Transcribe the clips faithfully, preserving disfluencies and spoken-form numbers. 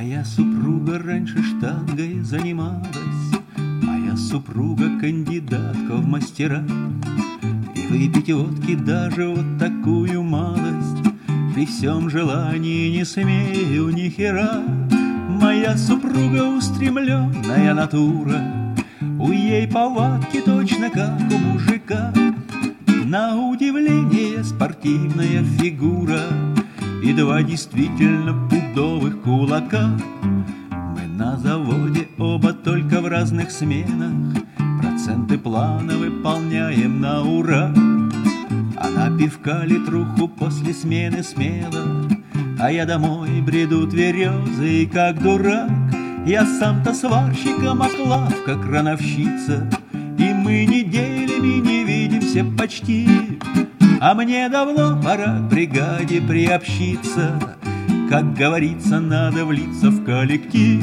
Моя супруга раньше штангой занималась, моя супруга кандидатка в мастера. И выпить водки даже вот такую малость при всем желании не смею ни хера. Моя супруга устремленная натура, у ей повадки точно как у мужика. На удивление спортивная фигура и два действительно пудовых кулака. Мы на заводе оба только в разных сменах, проценты плана выполняем на ура. Она пивка литруху после смены смело, а я домой бреду тверезый, как дурак. Я сам-то сварщиком, а Клавка крановщица, и мы неделями не видимся почти. А мне давно пора к бригаде приобщиться, как говорится, надо влиться в коллектив.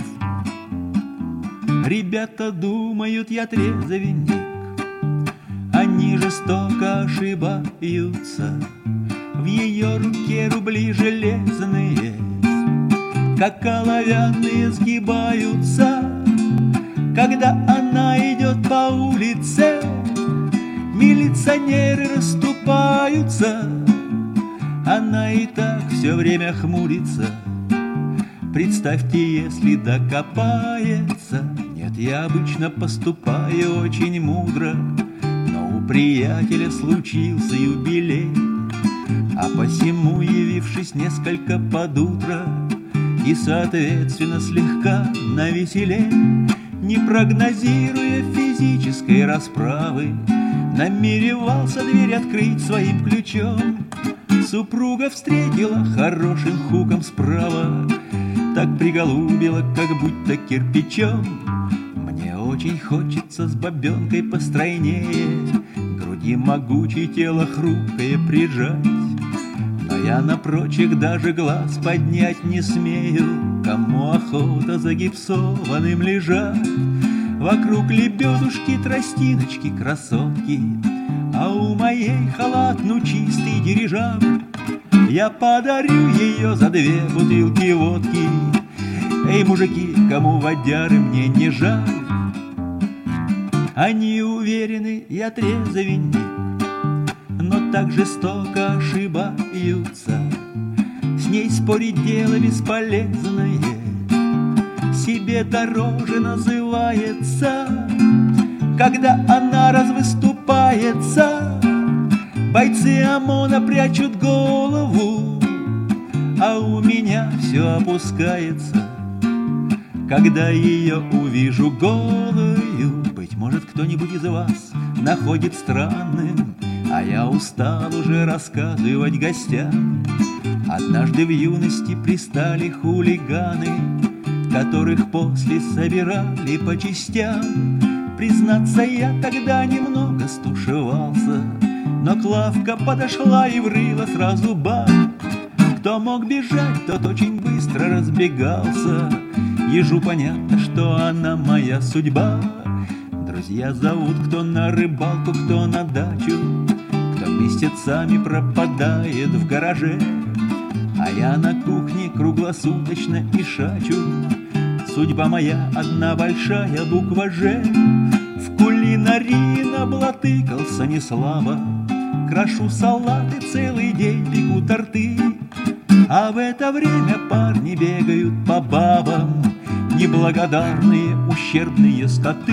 Ребята думают, я трезвенник, они жестоко ошибаются. В ее руке рубли железные, как оловянные, сгибаются. Когда она идет по улице, милиционеры расступаются. Она и так все время хмурится. Представьте, если докопается. Нет, я обычно поступаю очень мудро, но у приятеля случился юбилей, а посему, явившись несколько под утро и, соответственно, слегка навеселей, не прогнозируя физической расправы, намеревался дверь открыть своим ключом. Супруга встретила хорошим хуком справа, так приголубила, как будто кирпичом. Мне очень хочется с бабенкой постройнее, груди могучее, тело хрупкое прижать. Но я на прочих даже глаз поднять не смею, кому охота за гипсованным лежать. Вокруг лебедушки, тростиночки, красотки, а у моей халат, ну, чистый дирижабль. Я подарю ее за две бутылки водки. Эй, мужики, кому водяры мне не жаль. Они уверены, я трезвенник, но так жестоко ошибаются. С ней спорить дело бесполезное, себе дороже называется. Когда она развыступается, бойцы ОМОНа прячут голову, а у меня все опускается, когда ее увижу голую. Быть может, кто-нибудь из вас находит странным, а я устал уже рассказывать гостям. Однажды в юности пристали хулиганы, которых после собирали по частям. Признаться, я тогда немного стушевался, но Клавка подошла и врыла сразу бак. Кто мог бежать, тот очень быстро разбегался. Ежу понятно, что она моя судьба. Друзья зовут кто на рыбалку, кто на дачу, кто месяцами пропадает в гараже, а я на кухне круглосуточно и шачу. Судьба моя одна большая буква «Ж». В кулинарии наблатыкался неслабо, крошу салаты, целый день пеку торты. А в это время парни бегают по бабам, неблагодарные, ущербные скоты.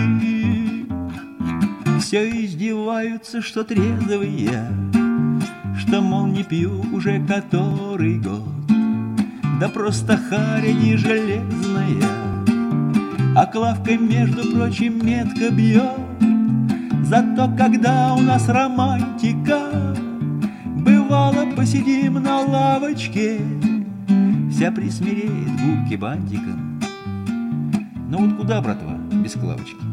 Все издеваются, что трезвый я, что, мол, не пью уже который год. Да просто харя не железная, а Клавка, между прочим, метко бьет. Зато когда у нас романтика, бывало, посидим на лавочке, вся присмиреет, губки бантиком. Ну вот куда, братва, без Клавочки?